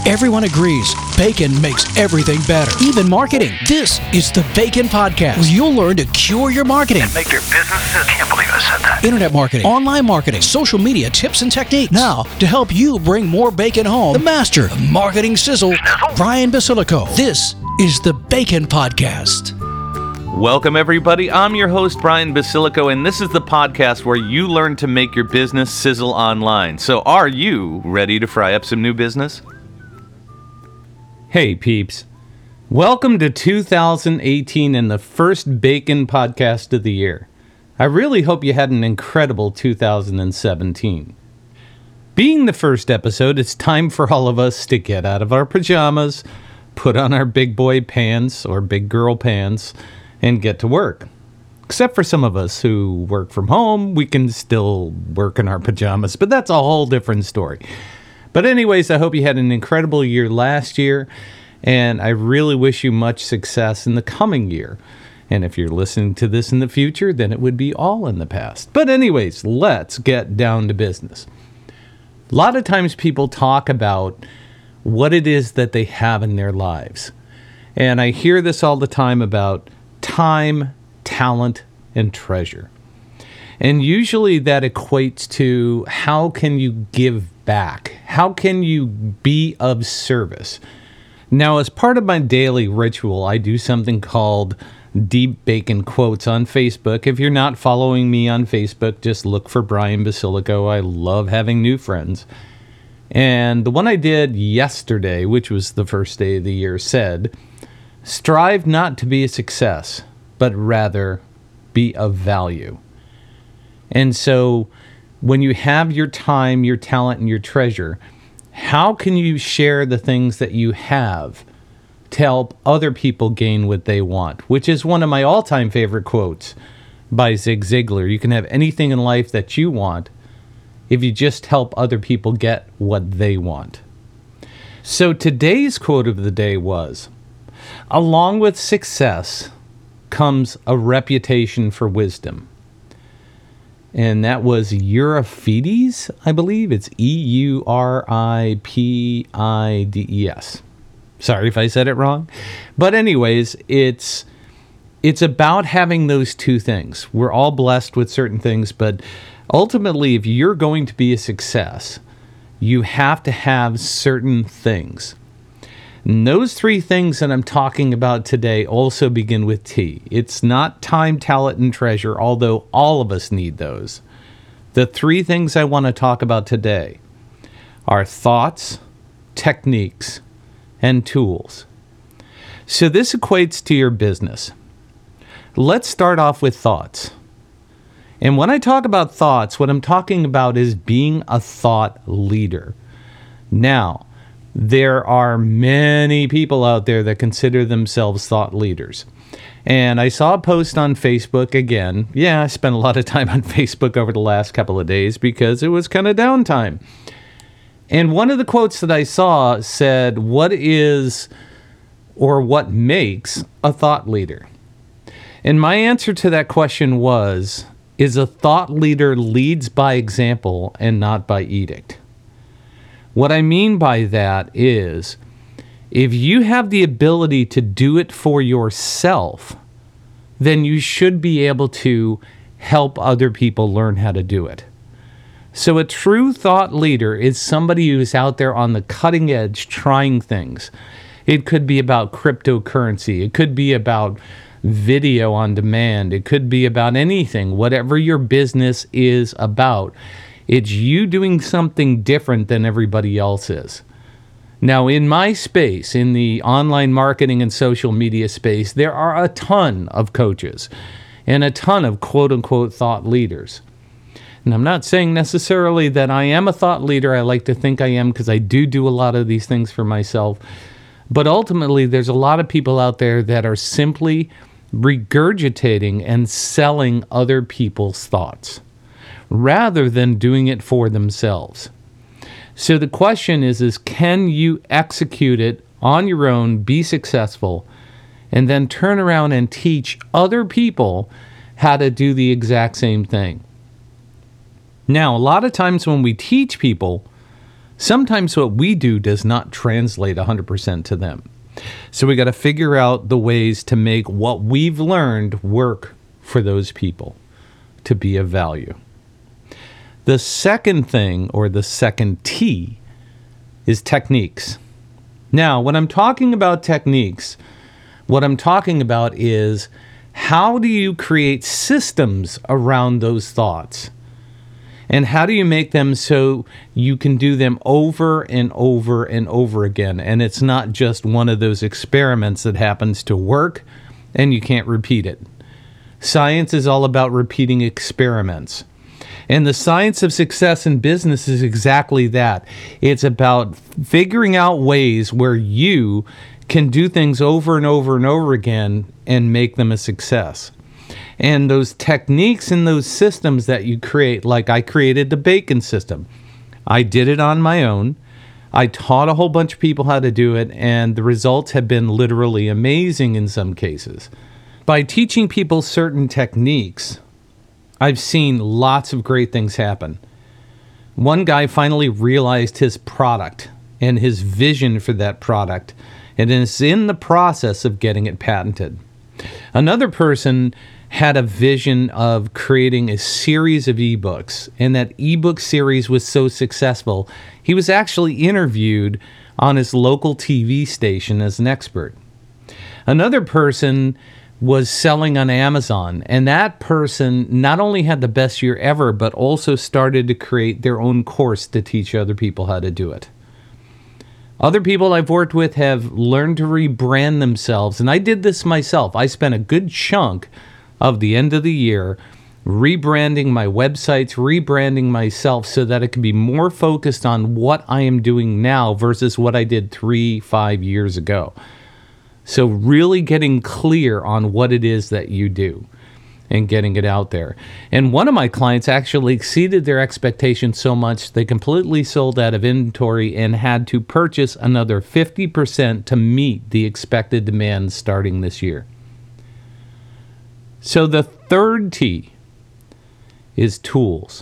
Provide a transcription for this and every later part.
Everyone agrees bacon makes everything better, even marketing. This is the Bacon Podcast, where you'll learn to cure your marketing. And make your business. I can't believe I said that. Internet marketing, online marketing, social media tips and techniques. Now, to help you bring more bacon home, the master of marketing sizzle, Brian Basilico. This is the Bacon Podcast. Welcome, everybody. I'm your host, Brian Basilico, and this is the podcast where you learn to make your business sizzle online. So are you ready to fry up some new business? Hey, peeps. Welcome to 2018 and the first Bacon podcast of the year. I really hope you had an incredible 2017. Being the first episode, it's time for all of us to get out of our pajamas, put on our big boy pants or big girl pants, and get to work. Except for some of us who work from home, we can still work in our pajamas, but that's a whole different story. But anyways, I hope you had an incredible year last year, and I really wish you much success in the coming year. And if you're listening to this in the future, then it would be all in the past. But anyways, let's get down to business. A lot of times people talk about what it is that they have in their lives. And I hear this all the time about time, talent, and treasure. And usually that equates to how can you give back? How can you be of service? Now, as part of my daily ritual, I do something called Deep Bacon Quotes on Facebook. If you're not following me on Facebook, just look for Brian Basilico. I love having new friends. And the one I did yesterday, which was the first day of the year, said, "Strive not to be a success, but rather be of value." And so when you have your time, your talent, and your treasure, how can you share the things that you have to help other people gain what they want? Which is one of my all-time favorite quotes by Zig Ziglar. You can have anything in life that you want if you just help other people get what they want. So today's quote of the day was, "Along with success comes a reputation for wisdom." And that was Euripides, I believe. It's Euripides. Sorry if I said it wrong. But anyways, it's about having those two things. We're all blessed with certain things, but ultimately, if you're going to be a success, you have to have certain things. And those three things that I'm talking about today also begin with T. It's not time, talent, and treasure, although all of us need those. The three things I want to talk about today are thoughts, techniques, and tools. So this equates to your business. Let's start off with thoughts. And when I talk about thoughts, what I'm talking about is being a thought leader. Now, there are many people out there that consider themselves thought leaders. And I saw a post on Facebook again. Yeah, I spent a lot of time on Facebook over the last couple of days because it was kind of downtime. And one of the quotes that I saw said, "What is or what makes a thought leader?" And my answer to that question was, is a thought leader leads by example and not by edict. What I mean by that is, if you have the ability to do it for yourself, then you should be able to help other people learn how to do it. So a true thought leader is somebody who's out there on the cutting edge trying things. It could be about cryptocurrency. It could be about video on demand. It could be about anything, whatever your business is about. It's you doing something different than everybody else is. Now, in my space, in the online marketing and social media space, there are a ton of coaches and a ton of quote-unquote thought leaders. And I'm not saying necessarily that I am a thought leader. I like to think I am because I do a lot of these things for myself. But ultimately, there's a lot of people out there that are simply regurgitating and selling other people's thoughts, rather than doing it for themselves. So the question is can you execute it on your own, be successful, and then turn around and teach other people how to do the exact same thing? Now, a lot of times when we teach people, Sometimes what we do does not translate 100% to them. So we got to figure out the ways to make what we've learned work for those people to be of value. The second thing, or the second T, is techniques. Now, when I'm talking about techniques, what I'm talking about is how do you create systems around those thoughts? And how do you make them so you can do them over and over and over again? And it's not just one of those experiments that happens to work and you can't repeat it. Science is all about repeating experiments. And the science of success in business is exactly that. It's about figuring out ways where you can do things over and over and over again and make them a success. And those techniques and those systems that you create, like I created the bacon system. I did it on my own. I taught a whole bunch of people how to do it, and the results have been literally amazing in some cases. By teaching people certain techniques, I've seen lots of great things happen. One guy finally realized his product and his vision for that product, and is in the process of getting it patented. Another person had a vision of creating a series of ebooks, and that ebook series was so successful, he was actually interviewed on his local TV station as an expert. Another person was selling on Amazon, and that person not only had the best year ever, but also started to create their own course to teach other people how to do it. Other people I've worked with have learned to rebrand themselves, and I did this myself. I spent a good chunk of the end of the year rebranding my websites, rebranding myself so that it can be more focused on what I am doing now versus what I did 3-5 years ago. So really getting clear on what it is that you do and getting it out there. And one of my clients actually exceeded their expectations so much they completely sold out of inventory and had to purchase another 50% to meet the expected demand starting this year. So the third T is tools.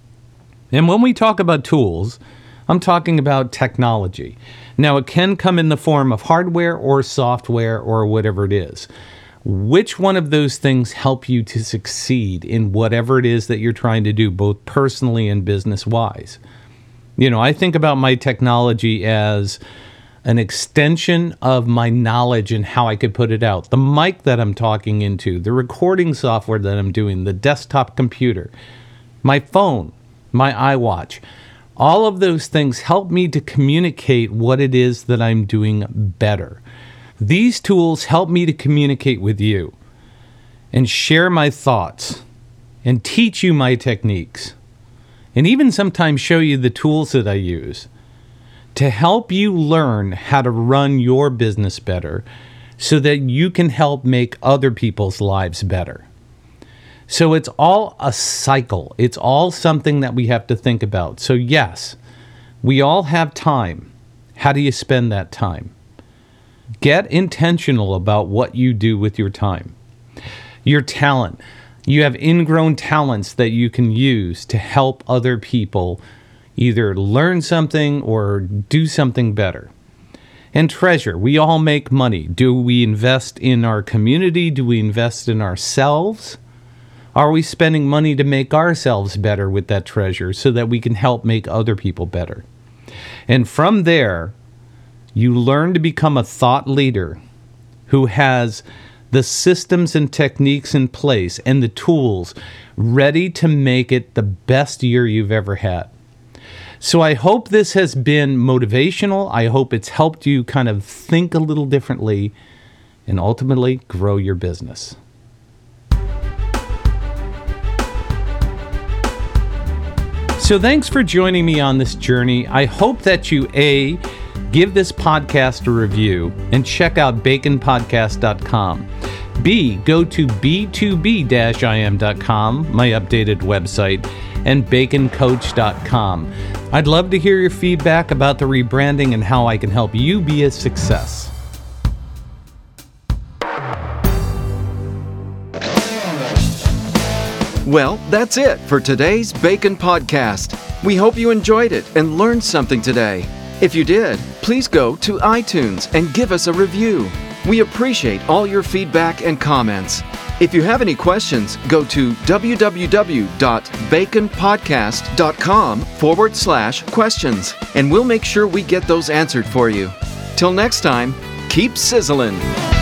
And when we talk about tools, I'm talking about technology. Now, it can come in the form of hardware or software or whatever it is. Which one of those things help you to succeed in whatever it is that you're trying to do, both personally and business-wise? You know, I think about my technology as an extension of my knowledge and how I could put it out. The mic that I'm talking into, the recording software that I'm doing, the desktop computer, my phone, my iWatch. All of those things help me to communicate what it is that I'm doing better. These tools help me to communicate with you and share my thoughts and teach you my techniques and even sometimes show you the tools that I use to help you learn how to run your business better so that you can help make other people's lives better. So it's all a cycle. It's all something that we have to think about. So yes, we all have time. How do you spend that time? Get intentional about what you do with your time. Your talent. You have ingrown talents that you can use to help other people either learn something or do something better. And treasure. We all make money. Do we invest in our community? Do we invest in ourselves? Are we spending money to make ourselves better with that treasure so that we can help make other people better? And from there, you learn to become a thought leader who has the systems and techniques in place and the tools ready to make it the best year you've ever had. So I hope this has been motivational. I hope it's helped you kind of think a little differently and ultimately grow your business. So thanks for joining me on this journey. I hope that you, A, give this podcast a review and check out baconpodcast.com. B, go to b2b-im.com, my updated website, and baconcoach.com. I'd love to hear your feedback about the rebranding and how I can help you be a success. Well, that's it for today's Bacon Podcast. We hope you enjoyed it and learned something today. If you did, please go to iTunes and give us a review. We appreciate all your feedback and comments. If you have any questions, go to www.baconpodcast.com/questions, and we'll make sure we get those answered for you. Till next time, keep sizzling.